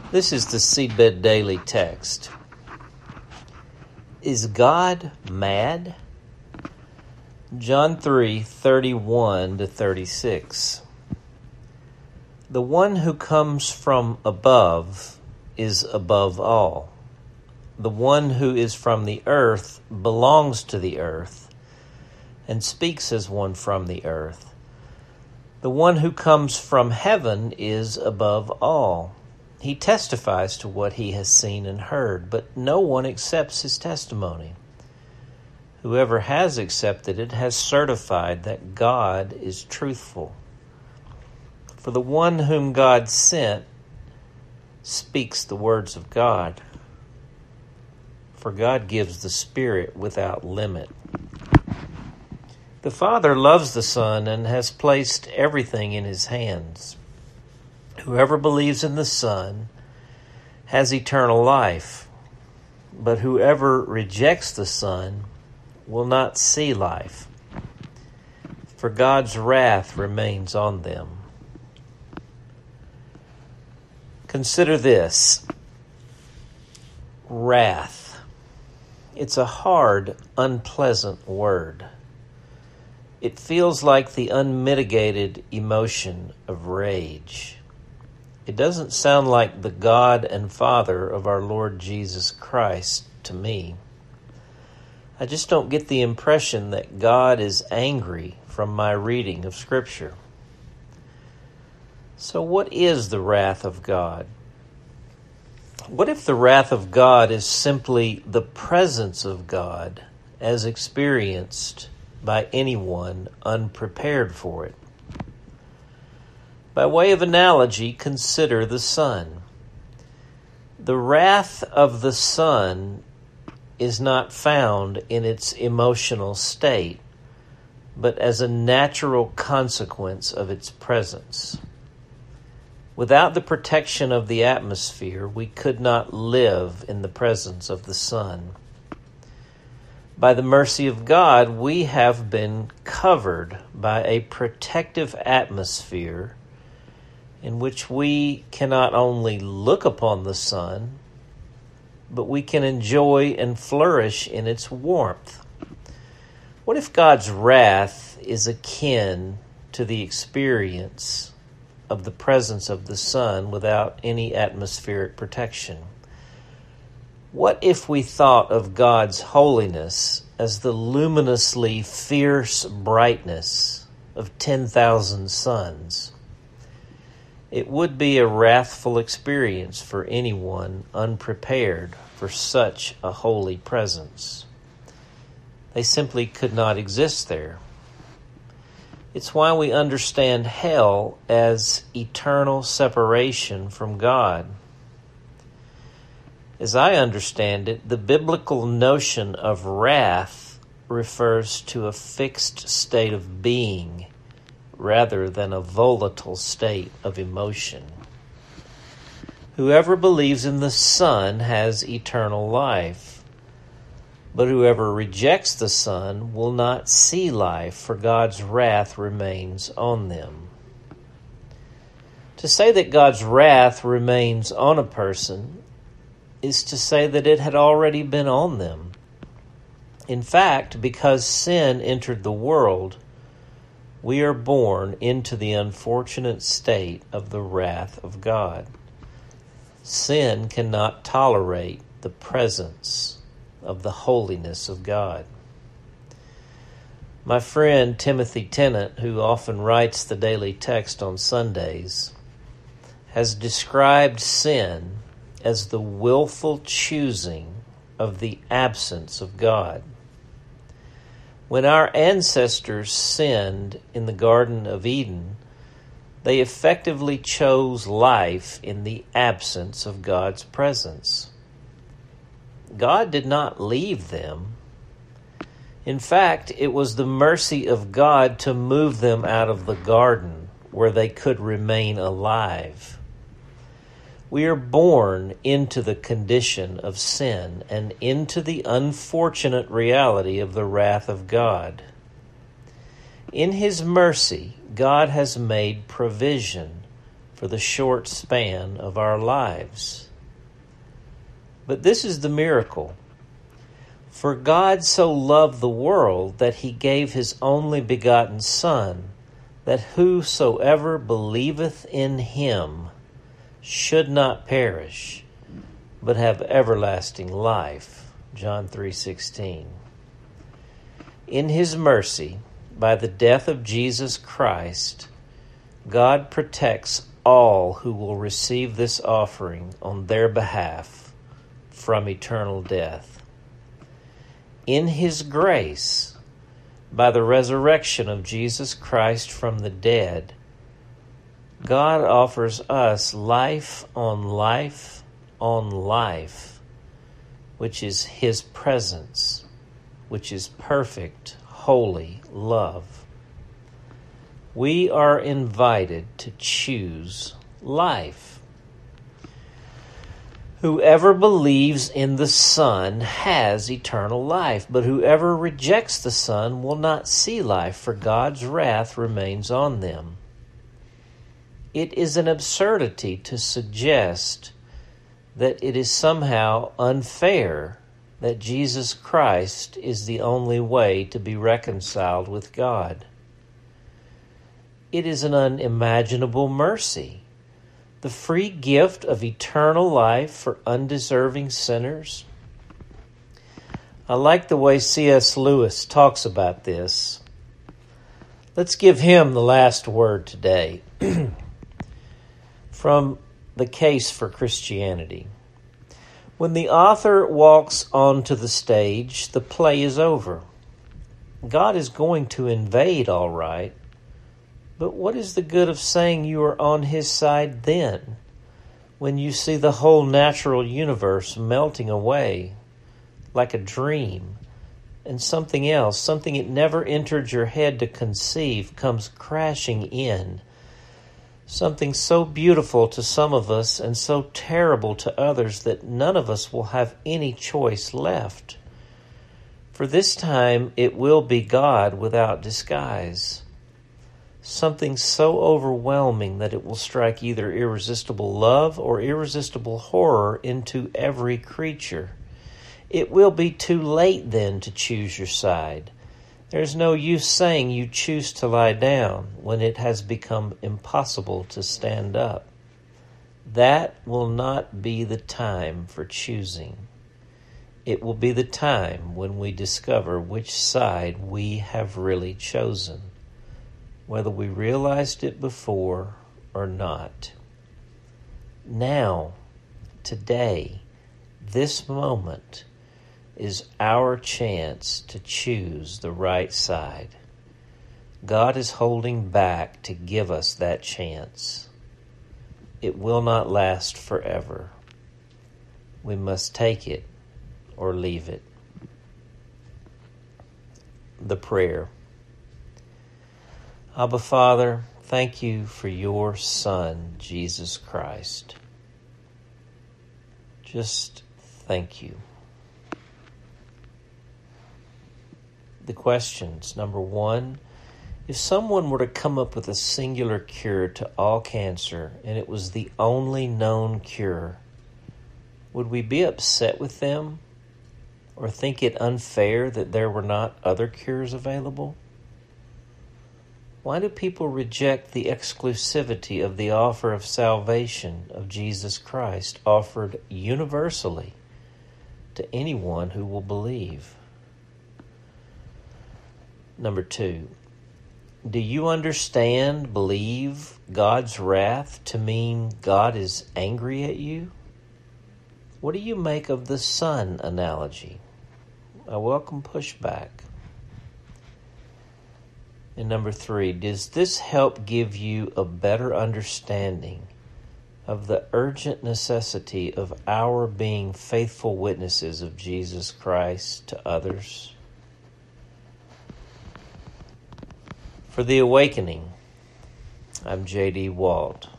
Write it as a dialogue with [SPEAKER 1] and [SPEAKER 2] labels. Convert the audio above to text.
[SPEAKER 1] This is the Seedbed Daily text. Is God mad? John 3:31-36. The one who comes from above is above all. The one who is from the earth belongs to the earth and speaks as one from the earth. The one who comes from heaven is above all. He testifies to what he has seen and heard, but no one accepts his testimony. Whoever has accepted it has certified that God is truthful. For the one whom God sent speaks the words of God. For God gives the Spirit without limit. The Father loves the Son and has placed everything in his hands. Whoever believes in the Son has eternal life, but whoever rejects the Son will not see life, for God's wrath remains on them. Consider this: wrath. It's a hard, unpleasant word. It feels like the unmitigated emotion of rage. It doesn't sound like the God and Father of our Lord Jesus Christ to me. I just don't get the impression that God is angry from my reading of Scripture. So what is the wrath of God? What if the wrath of God is simply the presence of God as experienced by anyone unprepared for it? By way of analogy, consider the sun. The wrath of the sun is not found in its emotional state, but as a natural consequence of its presence. Without the protection of the atmosphere, we could not live in the presence of the sun. By the mercy of God, we have been covered by a protective atmosphere in which we can not only look upon the sun, but we can enjoy and flourish in its warmth. What if God's wrath is akin to the experience of the presence of the sun without any atmospheric protection? What if we thought of God's holiness as the luminously fierce brightness of 10,000 suns? It would be a wrathful experience for anyone unprepared for such a holy presence. They simply could not exist there. It's why we understand hell as eternal separation from God. As I understand it, the biblical notion of wrath refers to a fixed state of being rather than a volatile state of emotion. Whoever believes in the Son has eternal life, but whoever rejects the Son will not see life, for God's wrath remains on them. To say that God's wrath remains on a person is to say that it had already been on them. In fact, because sin entered the world, we are born into the unfortunate state of the wrath of God. Sin cannot tolerate the presence of the holiness of God. My friend Timothy Tennant, who often writes the daily text on Sundays, has described sin as the willful choosing of the absence of God. When our ancestors sinned in the Garden of Eden, they effectively chose life in the absence of God's presence. God did not leave them. In fact, it was the mercy of God to move them out of the garden where they could remain alive. We are born into the condition of sin and into the unfortunate reality of the wrath of God. In His mercy, God has made provision for the short span of our lives. But this is the miracle. For God so loved the world that he gave his only begotten Son, that whosoever believeth in him should not perish, but have everlasting life. John 3:16. In his mercy, by the death of Jesus Christ, God protects all who will receive this offering on their behalf from eternal death. In his grace, by the resurrection of Jesus Christ from the dead, God offers us life on life on life, which is his presence, which is perfect, holy love. We are invited to choose life. Whoever believes in the Son has eternal life, but whoever rejects the Son will not see life, for God's wrath remains on them. It is an absurdity to suggest that it is somehow unfair that Jesus Christ is the only way to be reconciled with God. It is an unimaginable mercy, the free gift of eternal life for undeserving sinners. I like the way C.S. Lewis talks about this. Let's give him the last word today from The Case for Christianity. When the author walks onto the stage, the play is over. God is going to invade, all right, but what is the good of saying you are on his side then, when you see the whole natural universe melting away like a dream, and something else, something it never entered your head to conceive, comes crashing in? Something so beautiful to some of us and so terrible to others that none of us will have any choice left. For this time it will be God without disguise. Something so overwhelming that it will strike either irresistible love or irresistible horror into every creature. It will be too late then to choose your side. There's no use saying you choose to lie down when it has become impossible to stand up. That will not be the time for choosing. It will be the time when we discover which side we have really chosen, whether we realized it before or not. Now, today, this moment, is our chance to choose the right side. God is holding back to give us that chance. It will not last forever. We must take it or leave it. The prayer. Abba, Father, thank you for your Son, Jesus Christ. Just thank you. The questions. Number one, if someone were to come up with a singular cure to all cancer and it was the only known cure, would we be upset with them or think it unfair that there were not other cures available? Why do people reject the exclusivity of the offer of salvation of Jesus Christ offered universally to anyone who will believe? Number two, do you understand, believe God's wrath to mean God is angry at you? What do you make of the sun analogy? I welcome pushback. And number three, does this help give you a better understanding of the urgent necessity of our being faithful witnesses of Jesus Christ to others? For The Awakening, I'm J.D. Walt.